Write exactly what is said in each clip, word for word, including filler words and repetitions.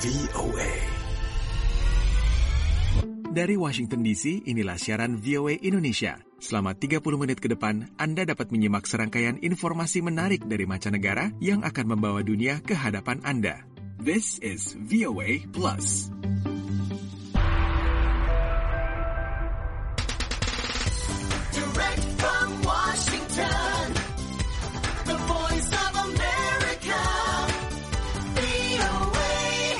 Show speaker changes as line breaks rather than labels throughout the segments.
V O A. Dari Washington D C, inilah siaran V O A Indonesia. Selama tiga puluh menit ke depan, Anda dapat menyimak serangkaian informasi menarik dari mancanegara yang akan membawa dunia ke hadapan Anda. This is V O A Plus.
Direct from Washington, the voice of America, V O A.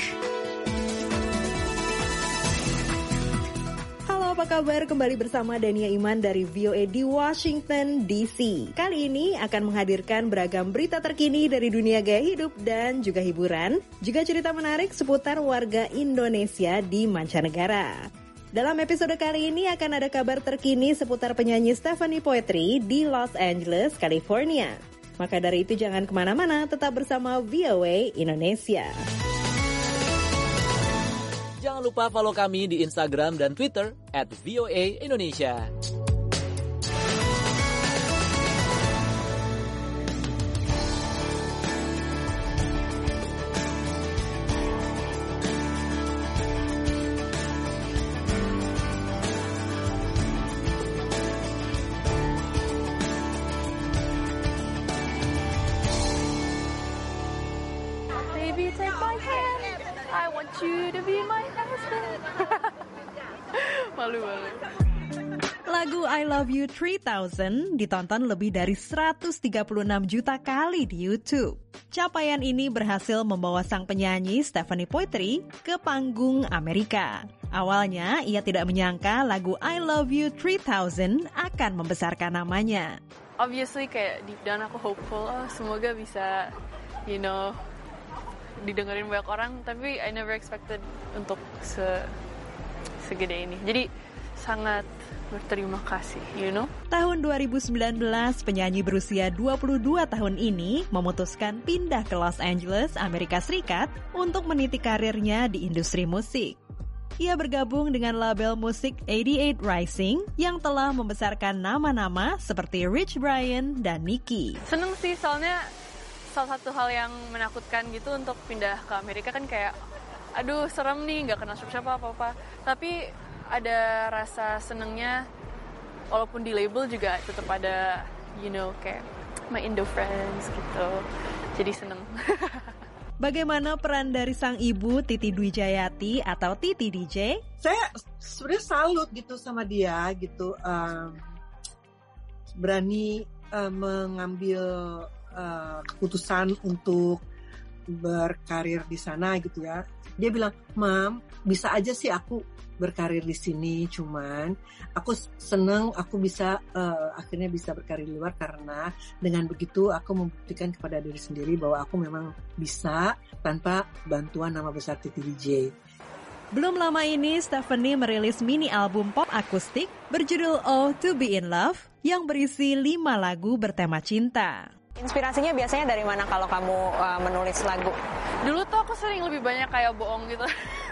Halo, apa kabar? Kembali bersama Dania Iman dari V O A di Washington D C. Kali ini akan menghadirkan beragam berita terkini dari dunia gaya hidup dan juga hiburan, juga cerita menarik seputar warga Indonesia di mancanegara. Dalam episode kali ini akan ada kabar terkini seputar penyanyi Stephanie Poetry di Los Angeles, California. Maka dari itu jangan kemana-mana, tetap bersama V O A Indonesia.
Jangan lupa follow kami di Instagram dan Twitter at V O A Indonesia.
Baby, take my hand. I want you to be my husband. Malu-malu.
Lagu I Love You three thousand ditonton lebih dari seratus tiga puluh enam juta kali di YouTube. Capaian ini berhasil membawa sang penyanyi Stephanie Poetry ke panggung Amerika. Awalnya, ia tidak menyangka lagu I Love You three thousand akan membesarkan namanya.
Obviously kayak deep down aku hopeful, oh, semoga bisa, you know, didengerin banyak orang, tapi I never expected untuk se segede ini. Jadi sangat berterima kasih, you know.
Tahun dua ribu sembilan belas, penyanyi berusia dua puluh dua tahun ini memutuskan pindah ke Los Angeles, Amerika Serikat untuk meniti karirnya di industri musik. Ia bergabung dengan label musik eighty-eight Rising yang telah membesarkan nama-nama seperti Rich Brian dan Nicki.
Seneng sih, soalnya salah satu hal yang menakutkan gitu untuk pindah ke Amerika kan kayak, aduh serem nih, nggak kenal siapa-siapa apa-apa. Tapi ada rasa senengnya, walaupun di label juga tetap ada, you know, kayak my Indo friends gitu. Jadi seneng.
Bagaimana peran dari sang ibu Titi Dwijayati atau Titi D J?
Saya sebenarnya salut gitu sama dia gitu, um, berani uh, mengambil uh, keputusan untuk berkarir di sana gitu ya. Dia bilang, "Mam, bisa aja sih aku berkarir di sini, cuman aku seneng aku bisa uh, akhirnya bisa berkarir di luar karena dengan begitu aku membuktikan kepada diri sendiri bahwa aku memang bisa tanpa bantuan nama besar Titi D J."
Belum lama ini, Stephanie merilis mini album pop akustik berjudul Oh To Be In Love yang berisi lima lagu bertema cinta.
Inspirasinya biasanya dari mana kalau kamu uh, menulis lagu?
Dulu tuh aku sering lebih banyak kayak bohong gitu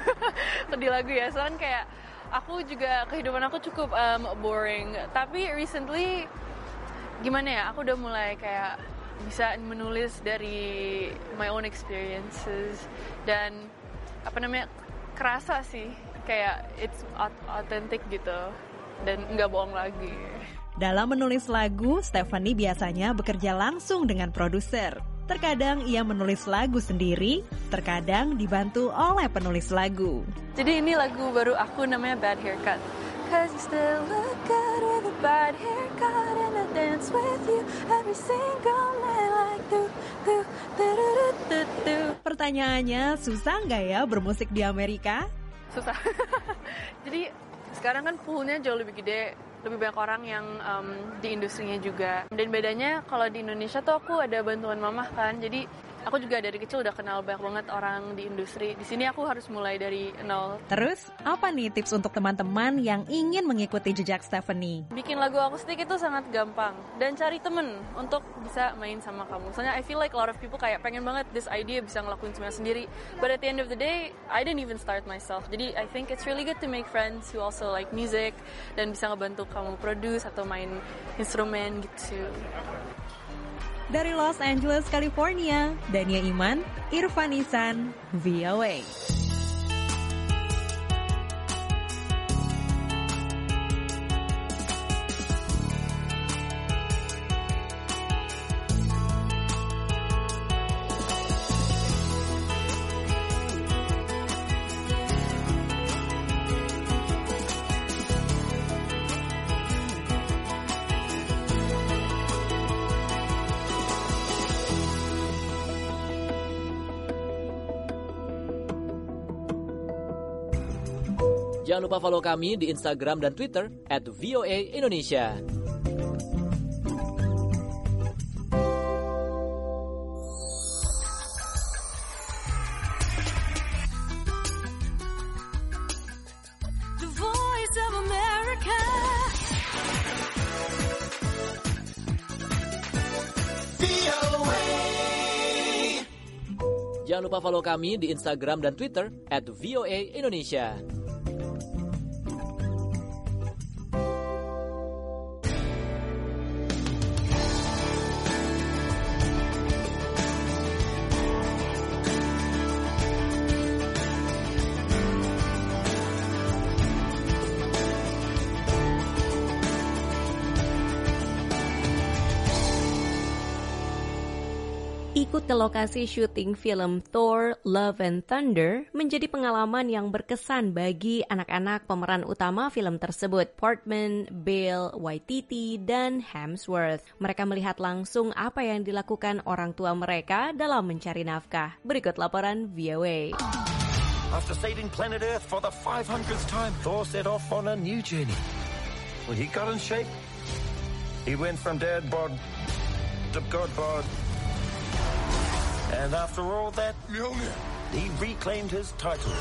di lagu ya, soalnya kayak aku juga kehidupan aku cukup um, boring. Tapi recently gimana ya, aku udah mulai kayak bisa menulis dari my own experiences dan apa namanya, kerasa sih kayak it's authentic gitu dan nggak bohong lagi.
Dalam menulis lagu, Stephanie biasanya bekerja langsung dengan produser. Terkadang ia menulis lagu sendiri, terkadang dibantu oleh penulis lagu.
Jadi ini lagu baru aku namanya Bad Haircut. Cause you still look good with a bad haircut and I dance with you every single night like do do do do do do.
Pertanyaannya, susah nggak ya bermusik di Amerika?
Susah. Jadi sekarang kan poolnya jauh lebih gede, lebih banyak orang yang um, di industrinya juga. Dan bedanya kalau di Indonesia tuh aku ada bantuan mamah kan, jadi aku juga dari kecil udah kenal banyak banget orang di industri. Di sini aku harus mulai dari nol.
Terus, apa nih tips untuk teman-teman yang ingin mengikuti jejak Stephanie?
Bikin lagu akustik itu sangat gampang. Dan cari temen untuk bisa main sama kamu. Soalnya I feel like a lot of people kayak pengen banget this idea bisa ngelakuin semuanya sendiri. But at the end of the day, I didn't even start myself. Jadi I think it's really good to make friends who also like music dan bisa ngebantu kamu produce atau main instrumen gitu.
Dari Los Angeles, California, Dania Iman, Irfan Ihsan, V O A.
Jangan lupa follow kami di Instagram dan Twitter at V O A Indonesia.
The voice of America. V O A.
Jangan lupa follow kami di Instagram dan Twitter at V O A Indonesia.
Ikut ke lokasi syuting film Thor: Love and Thunder menjadi pengalaman yang berkesan bagi anak-anak pemeran utama film tersebut, Portman, Bale, Waititi, dan Hemsworth. Mereka melihat langsung apa yang dilakukan orang tua mereka dalam mencari nafkah. Berikut laporan V O A.
After saving planet Earth for the five hundredth time, Thor set off on a new journey. When he got in shape, he went from dad bod to god bod. And after all that, he reclaimed his title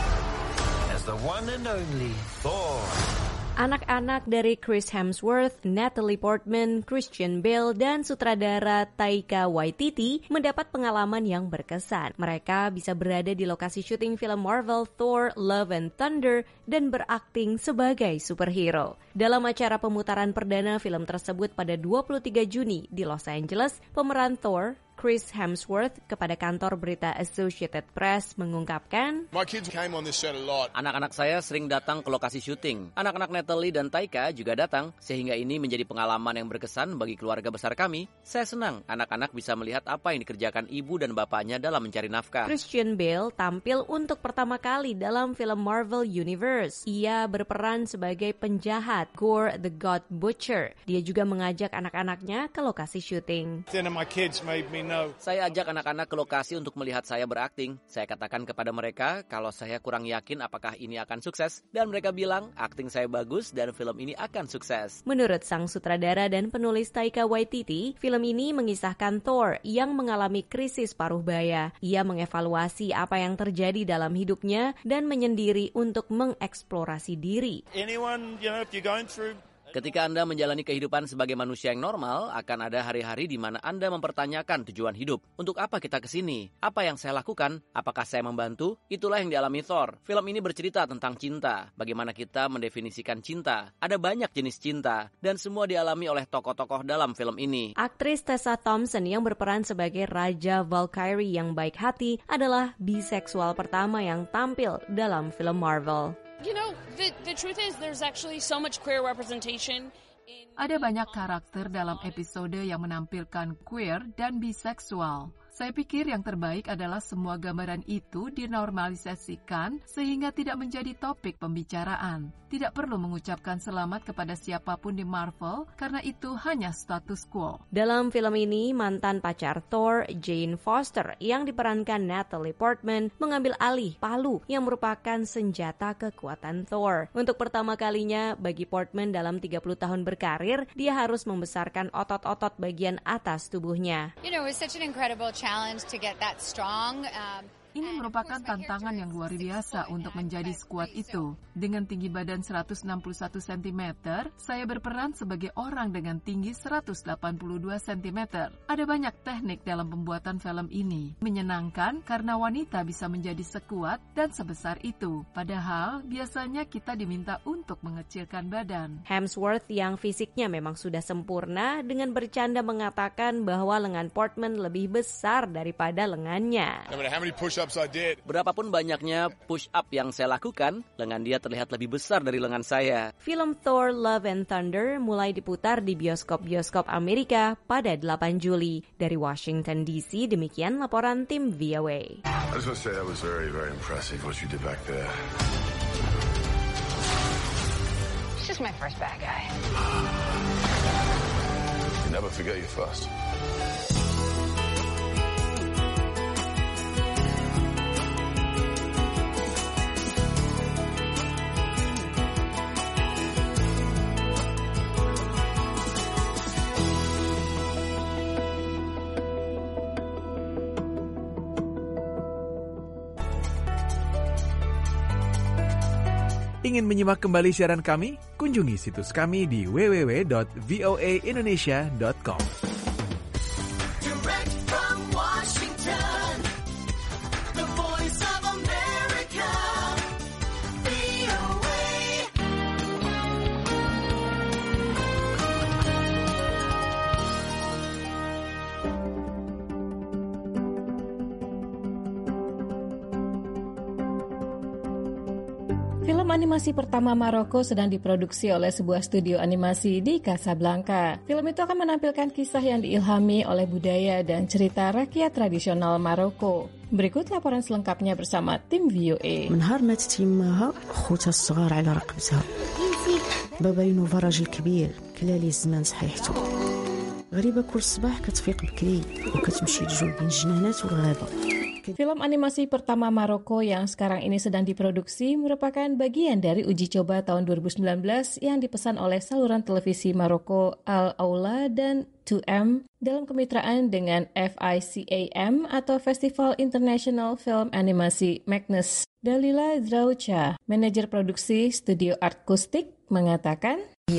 as the one and only Thor.
Anak-anak dari Chris Hemsworth, Natalie Portman, Christian Bale, dan sutradara Taika Waititi mendapat pengalaman yang berkesan. Mereka bisa berada di lokasi syuting film Marvel Thor: Love and Thunder dan berakting sebagai superhero. Dalam acara pemutaran perdana film tersebut pada dua puluh tiga Juni di Los Angeles, pemeran Thor, Chris Hemsworth, kepada kantor berita Associated Press mengungkapkan,
My kids came on this set a lot.
Anak-anak saya sering datang ke lokasi syuting. Anak-anak Natalie dan Taika juga datang, sehingga ini menjadi pengalaman yang berkesan bagi keluarga besar kami. Saya senang anak-anak bisa melihat apa yang dikerjakan ibu dan bapaknya dalam mencari nafkah.
Christian Bale tampil untuk pertama kali dalam film Marvel Universe. Ia berperan sebagai penjahat, Gore the God Butcher. Dia juga mengajak anak-anaknya ke lokasi syuting.
Then my kids made me know.
Saya ajak anak-anak ke lokasi untuk melihat saya berakting. Saya katakan kepada mereka kalau saya kurang yakin apakah ini akan sukses. Dan mereka bilang akting saya bagus dan film ini akan sukses.
Menurut sang sutradara dan penulis Taika Waititi, film ini mengisahkan Thor yang mengalami krisis paruh baya. Ia mengevaluasi apa yang terjadi dalam hidupnya dan menyendiri untuk mengeksplorasi diri.
Anyone, you know, if you're going through
Ketika Anda menjalani kehidupan sebagai manusia yang normal, akan ada hari-hari di mana Anda mempertanyakan tujuan hidup. Untuk apa kita kesini? Apa yang saya lakukan? Apakah saya membantu? Itulah yang dialami Thor. Film ini bercerita tentang cinta. Bagaimana kita mendefinisikan cinta. Ada banyak jenis cinta. Dan semua dialami oleh tokoh-tokoh dalam film ini.
Aktris Tessa Thompson yang berperan sebagai Raja Valkyrie yang baik hati adalah biseksual pertama yang tampil dalam film Marvel.
You know, the the truth is there's actually so much queer representation.
Ada banyak karakter dalam episode yang menampilkan queer dan biseksual. Saya pikir yang terbaik adalah semua gambaran itu dinormalisasikan sehingga tidak menjadi topik pembicaraan. Tidak perlu mengucapkan selamat kepada siapapun di Marvel karena itu hanya status quo.
Dalam film ini, mantan pacar Thor, Jane Foster, yang diperankan Natalie Portman, mengambil alih palu yang merupakan senjata kekuatan Thor. Untuk pertama kalinya bagi Portman dalam tiga puluh tahun berkarir, dia harus membesarkan otot-otot bagian atas tubuhnya.
You know, it was such an incredible challenge to get that strong. Um,
Ini merupakan tantangan yang luar biasa untuk menjadi skuad itu. Dengan tinggi badan seratus enam puluh satu sentimeter, saya berperan sebagai orang dengan tinggi seratus delapan puluh dua sentimeter. Ada banyak teknik dalam pembuatan film ini. Menyenangkan karena wanita bisa menjadi sekuat dan sebesar itu. Padahal biasanya kita diminta untuk mengecilkan badan.
Hemsworth yang fisiknya memang sudah sempurna dengan bercanda mengatakan bahwa lengan Portman lebih besar daripada lengannya.
no matter how many push-ups I did.
Berapapun banyaknya push-up yang saya lakukan, lengan dia terlihat lebih besar dari lengan saya.
Film Thor: Love and Thunder mulai diputar di bioskop-bioskop Amerika pada delapan Juli. Dari Washington D C, demikian laporan tim V O A.
I just want to say that was very, very impressive what you did back there.
It's just my first bad guy.
You never forget your first.
Ingin menyimak kembali siaran kami? Kunjungi situs kami di w w w dot v o a indonesia dot com.
Direct from Washington, the voice of America, V O A.
Film animasi pertama Maroko sedang diproduksi oleh sebuah studio animasi di Casablanca. Film itu akan menampilkan kisah yang diilhami oleh budaya dan cerita rakyat tradisional Maroko. Berikut laporan selengkapnya bersama tim V O A.
من نهار ماتت يماها خوتها الصغار على رقبتها بابا ينوفا راجل كبير كلالي الزمان صحيحته غريبة كل صباح كتفيق بكري وكتمشي لجوج بين الجنانات والغابة.
Film animasi pertama Maroko yang sekarang ini sedang diproduksi merupakan bagian dari uji coba tahun dua ribu sembilan belas yang dipesan oleh saluran televisi Maroko Al Aula dan two M dalam kemitraan dengan F I C A M atau Festival International Film Animasi Magnus. Dalila Droucha, manajer produksi studio Artkustik, mengatakan,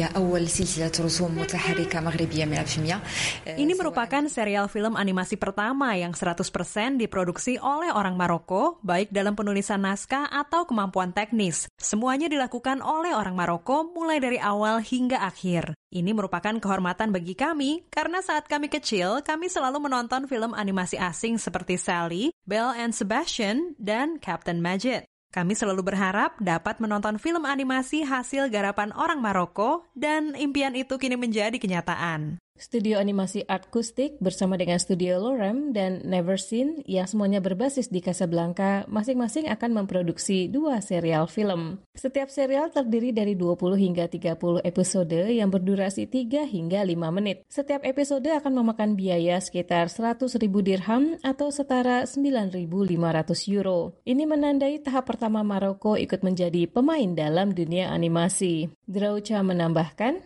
ini merupakan serial film animasi pertama yang seratus persen diproduksi oleh orang Maroko, baik dalam penulisan naskah atau kemampuan teknis. Semuanya dilakukan oleh orang Maroko mulai dari awal hingga akhir. Ini merupakan kehormatan bagi kami, karena saat kami kecil, kami selalu menonton film animasi asing seperti Sally, Belle and Sebastian, dan Captain Majid. Kami selalu berharap dapat menonton film animasi hasil garapan orang Maroko, dan impian itu kini menjadi kenyataan.
Studio animasi Artkustik bersama dengan studio Lorem dan Neverseen yang semuanya berbasis di Casablanca masing-masing akan memproduksi dua serial film. Setiap serial terdiri dari dua puluh hingga tiga puluh episode yang berdurasi tiga hingga lima menit. Setiap episode akan memakan biaya sekitar seratus ribu dirham atau setara sembilan ribu lima ratus euro. Ini menandai tahap pertama Maroko ikut menjadi pemain dalam dunia animasi. Droucha menambahkan,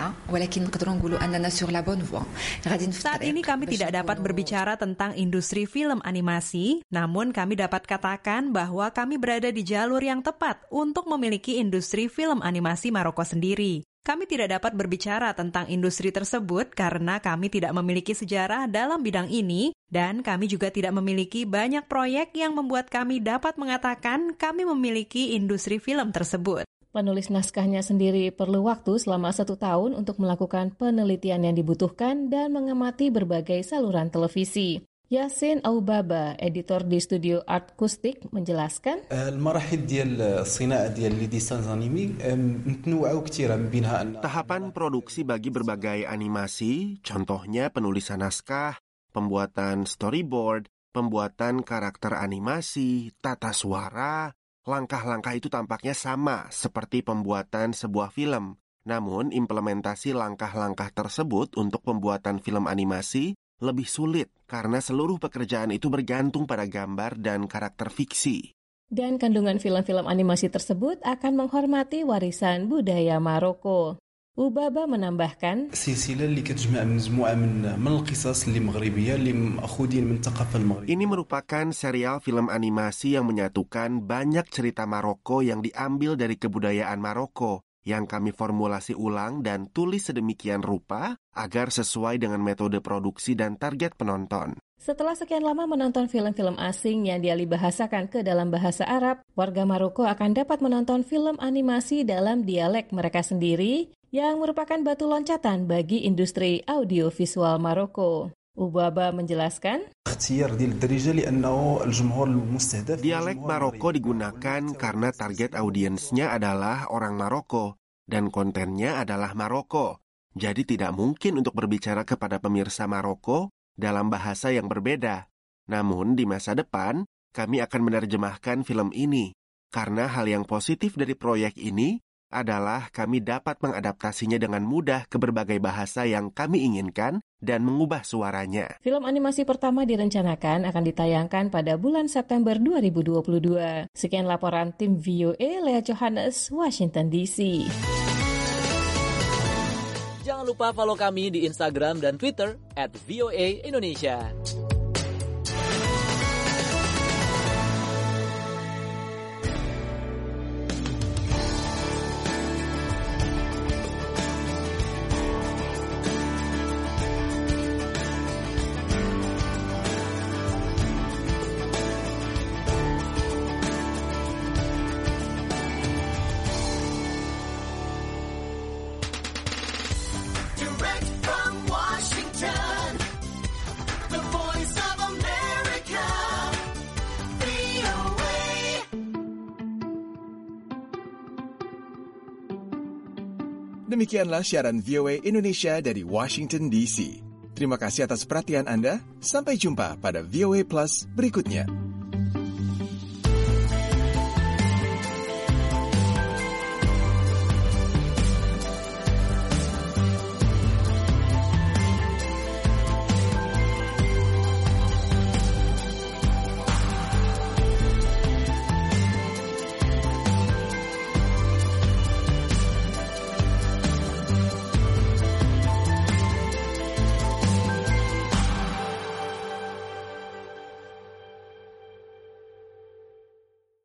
saat ini kami tidak dapat berbicara tentang industri film animasi, namun kami dapat katakan bahwa kami berada di jalur yang tepat untuk memiliki industri film animasi Maroko sendiri. Kami tidak dapat berbicara tentang industri tersebut karena kami tidak memiliki sejarah dalam bidang ini, dan kami juga tidak memiliki banyak proyek yang membuat kami dapat mengatakan kami memiliki industri film tersebut.
Penulis naskahnya sendiri perlu waktu selama satu tahun untuk melakukan penelitian yang dibutuhkan dan mengamati berbagai saluran televisi. Yasin Aubaba, editor di studio Artkustik, menjelaskan,
tahapan produksi bagi berbagai animasi, contohnya penulisan naskah, pembuatan storyboard, pembuatan karakter animasi, tata suara. Langkah-langkah itu tampaknya sama seperti pembuatan sebuah film. Namun, implementasi langkah-langkah tersebut untuk pembuatan film animasi lebih sulit karena seluruh pekerjaan itu bergantung pada gambar dan karakter fiksi.
Dan kandungan film-film animasi tersebut akan menghormati warisan budaya Maroko. Ubaba menambahkan,
ini merupakan serial film animasi yang menyatukan banyak cerita Maroko yang diambil dari kebudayaan Maroko, yang kami formulasi ulang dan tulis sedemikian rupa agar sesuai dengan metode produksi dan target penonton.
Setelah sekian lama menonton film-film asing yang dialihbahasakan ke dalam bahasa Arab, warga Maroko akan dapat menonton film animasi dalam dialek mereka sendiri, yang merupakan batu loncatan bagi industri audiovisual Maroko. Ubaba menjelaskan,
dialek Maroko digunakan karena target audiensnya adalah orang Maroko dan kontennya adalah Maroko. Jadi tidak mungkin untuk berbicara kepada pemirsa Maroko dalam bahasa yang berbeda. Namun di masa depan, kami akan menerjemahkan film ini karena hal yang positif dari proyek ini adalah kami dapat mengadaptasinya dengan mudah ke berbagai bahasa yang kami inginkan dan mengubah suaranya.
Film animasi pertama direncanakan akan ditayangkan pada bulan September dua ribu dua puluh dua. Sekian laporan tim V O A, Lea Johannes, Washington D C.
Jangan lupa follow kami di Instagram dan Twitter at V O A Indonesia.
Demikianlah siaran V O A Indonesia dari Washington D C. Terima kasih atas perhatian Anda. Sampai jumpa pada V O A Plus berikutnya.